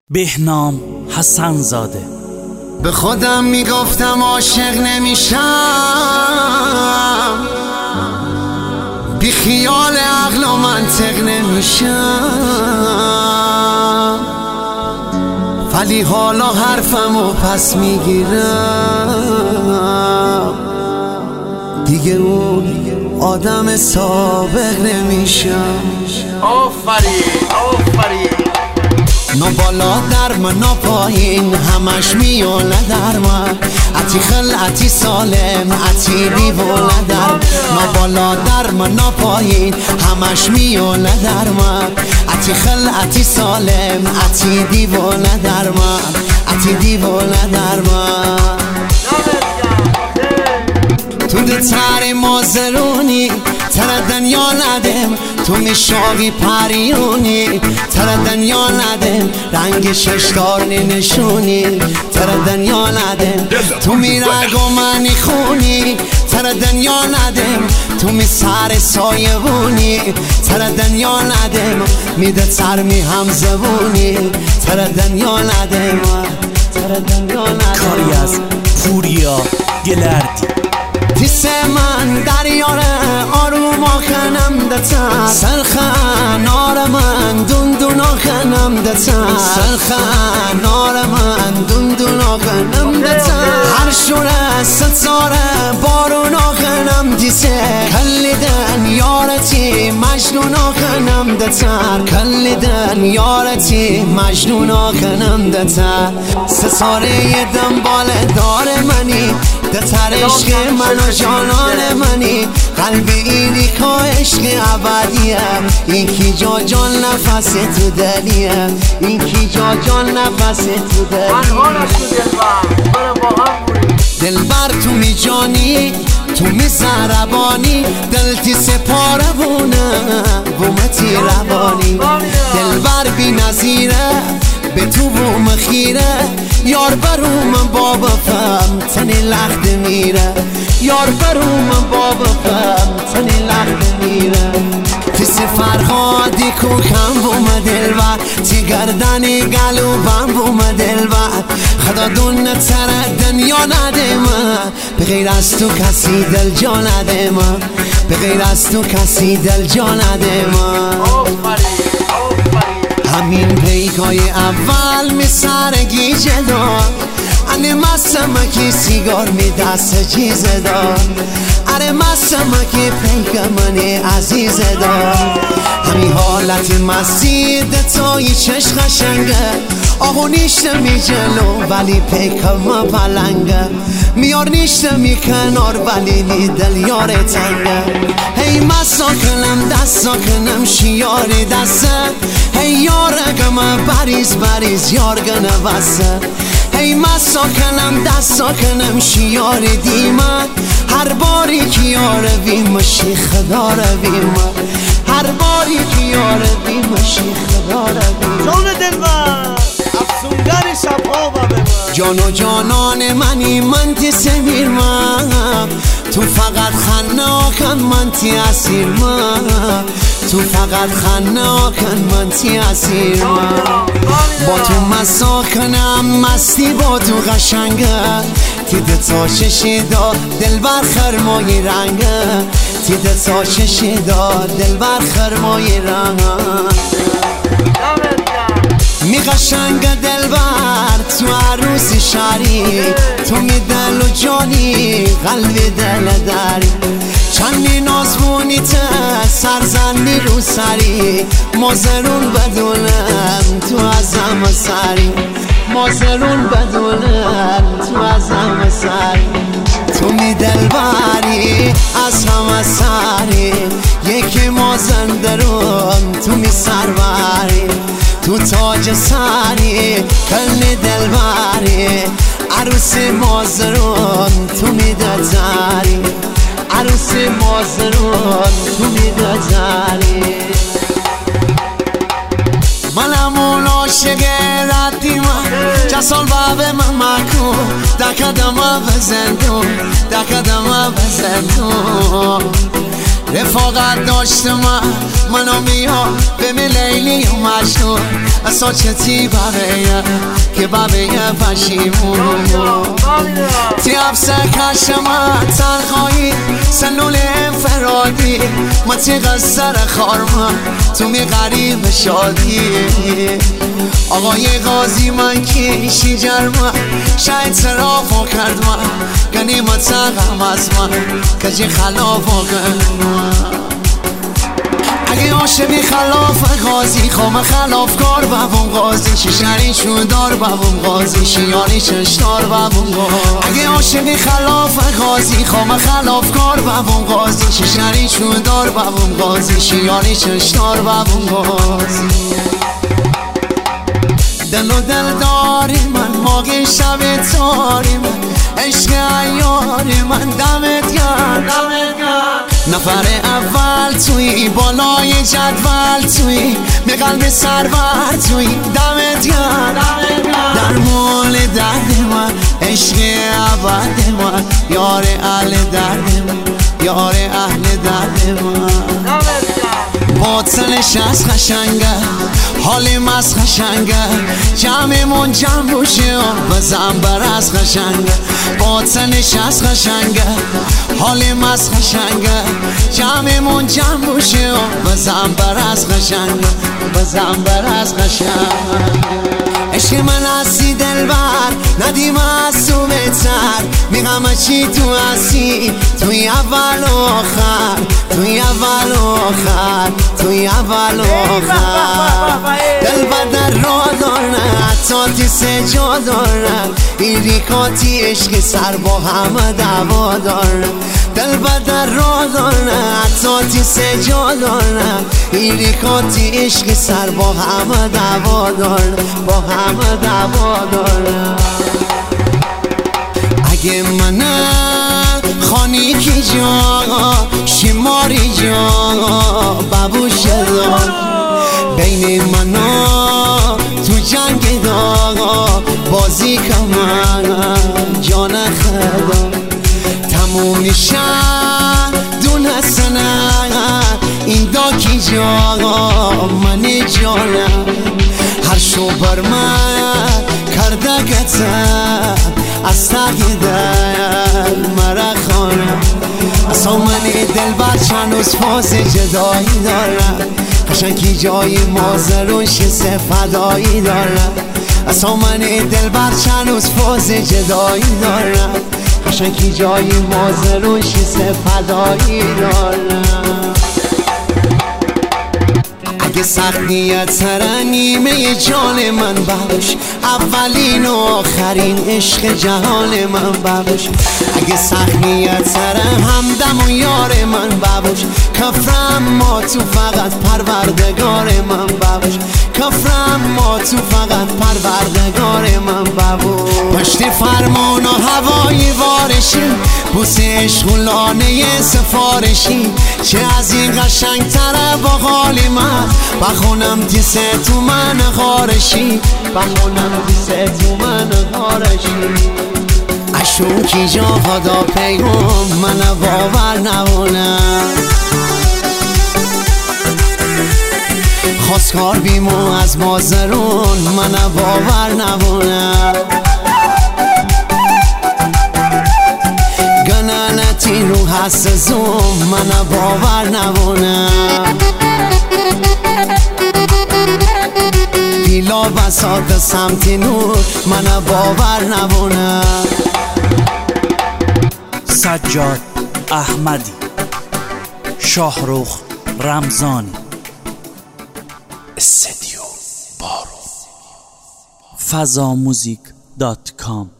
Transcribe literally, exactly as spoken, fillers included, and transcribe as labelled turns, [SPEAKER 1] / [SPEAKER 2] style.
[SPEAKER 1] بهنام حسن زاده.
[SPEAKER 2] به خودم میگفتم عاشق نمیشم، بی خیال عقل و منطق نمیشم، ولی حالا حرفمو پس میگیرم، دیگه اون آدم سابق نمیشم.
[SPEAKER 3] آفرین آفرین.
[SPEAKER 2] نه بالا در من نه پایین، همش میونه در من، عتی خلعتی سالم عتی دیوونه در. نه بالا در من نه پایین، همش میونه در من، عتی خلعتی سالم عتی دیوونه در من، عتی دیوونه در من. تو ده تر مازرونی تر دنیا ندم، تو میشاقی پریونی تر دنیا ندم، رنگ ششدار نشونی تر دنیا ندم، تو میرگ و منی خونی تر دنیا ندم، تو می سر سایبونی تر دنیا ندم، میده تر می هم زبونی تر دنیا ندم، تر دنیا ندم.
[SPEAKER 1] کاری از پوریا گلردی.
[SPEAKER 2] تیس من دریاره آروم آخنم دتا، سرخن آر من دون دون آخنم دتا، سرخن آر من دون دون آخنم دتا، هر شوره ستاره بارون آخنم دیسه، کلیدن یارتی مجنون آخنم دتا، کلیدن یارتی مجنون آخنم دتا، ستاره دنبال دار منی دتر عشق من و جانان منی، قلب اینی که عشق ابدیم، این کی جا جان نفس تو دلیم، این کی جا جان نفس تو دلیم. دلبر تو می جانی تو می زربانی، دلتی سپاره بونه بومتی روانی، دلبر بی نظیره به تو بوم خیره، یار بروم بابا فهم تنی لخت میره، یار بروم بابا فهم تنی لخت میره. کسی فرهادی کو کم بوم دلبر، تی گردنی گلوبم بوم دلبر، خدا دون تر دنیا نده من، به غیر از تو کسی دل جا نده من، به غیر از تو کسی دل جا نده من. همین پیکای اول می سرگی جدار، اره مستم که سیگار می دست چیز دار، اره مستم که پیک منی عزیز دار، همین حالت مسید تایی چش خشنگه، آقو نیشته می جلو ولی پیکم پلنگه، میار نیشته می کنار ولی نی دل یار تنگه، هی مسا کنم دستا کنم شیاری دسته، هی یارگم بریز بریز یارگنه وسه، هی مسا کنم دستا کنم شیاری دیمه، هر باری که یار ویم شیخ داره ویم، هر باری که یار ویم شیخ داره ویم.
[SPEAKER 3] جان دلبر افسونگر شبها و به من،
[SPEAKER 2] جان و جانان منی من تی سمیر من، تو فقط خناکن من تی اسیر من، تو فقط خناکن من تی اسیر من، با تو مسا کنم مستی با تو قشنگه، تیده تا چشیدا دلبر خرمای رنگه، تیده تا چشیدا دلبر خرمای رنگه. می قشنگ دلبر تو عروس شاری، تو می دل و جانی قلب دل داری، چندی نازمونی ته سرزنی رو سری، مازرون بدونم تو ازم سری، مازرون بدونم تو ازم سری، تو می دلبری از همه سری، یکی مازندرون تو می سربری، تو تاج سری کل دلبری، عروس مازرون تو می دزاری، عروس مازرون تو می دزاری. منم اون عاشق ردی من، جسال باب من مکن، دکدم بزندون دکدم بزندون، رفاقت داشته من منو میام به لیلی و مجنون اصلا چتی ببیه که ببیه پشیمون تی افسه کش من تنخایی سنول انفرادی ما تی قصر خارمن تو می غریب شادی آقای غازی من کیشی جرمن شاید صرافو کرد من گنیمت غم از من کجی خلافو کرد من اگه عاشقی خلاف غازی خوام خلاف کار بابون غازی شیشنی شودار بابون غازی شیانی چشتار بابون غازی اگه عاشقی خلاف غازی خوام خلاف کار بابون غازی شیشنی شودار بابون غازی شیانی چشتار بابون غازی دل و دل داری من ماغی شب تاری من عشق ایاری من دمت گرم دمت گرم نفر اول توی بالای جدول توی می قلب سرور توی دمت گرم در مول درد من عشق ابد من یار اهل درد من یار اهل درد من باطنش از خشنگه حالیم از خشنگه جمعمون جمع بوشه و زنبر از خشنگه باطنش از خشنگه حالیم از خشنگه جمعمون جمع بوشه و زنبر از خشنگه و زنبر از خشنگه عشق من هستی دلبر ندیم از تو بهتر میگم چی تو هستی توی اول و آخر توی اول و آخر توی اول و آخر دلبر در را دارن حتی تی سجا دارن این ریکاتی عشق سر با همه دعوا دارن دلبر در را دارن حتی تی سجا دارن این ریکاتی عشق سر با همه دعوا دارن با همه دعوا دارن اگه منم خانی کی جا شماری جا بابوش دار بین منا تو جنگ دا بازی کمن جان خدا تموم میشن دونستنه این دا کی جا من جانم هر شو بر من کرده گتن از تقی دل مرا خانم اصلا من دل بر چند از فاز جدایی دارم قشنگی جای مازرون شیسه فدایی دارم اصلا من دل بر چند از فاز جدایی دارم قشنگی جای مازرون شیسه فدایی دارم اگه سخت نیت سر نیمه جان من باش اولین و آخرین عشق جهان من باش اگه سخت نیت سر همدم و یار من باش کفرم ما تو فقط پروردگار من باش کفرم ما تو فقط پروردگار من باش پشت فرمان و هوای وارشی بوسه عشق و لانه سفارشی چه از این قشنگ تره با حال من بخونم تیسه تو من غارشی بخونم تیسه تو من غارشی اشون کی جا خدا پیغام من باور نمونم خواستگار بیمو از مازرون من باور نمونم گنانتی رو هست زوم من باور نمونم دیلا بساط سمت نور من باور نمونم
[SPEAKER 1] سجاد احمدی شاهرخ رمضانی استدیو بارو فضا موزیک دات کام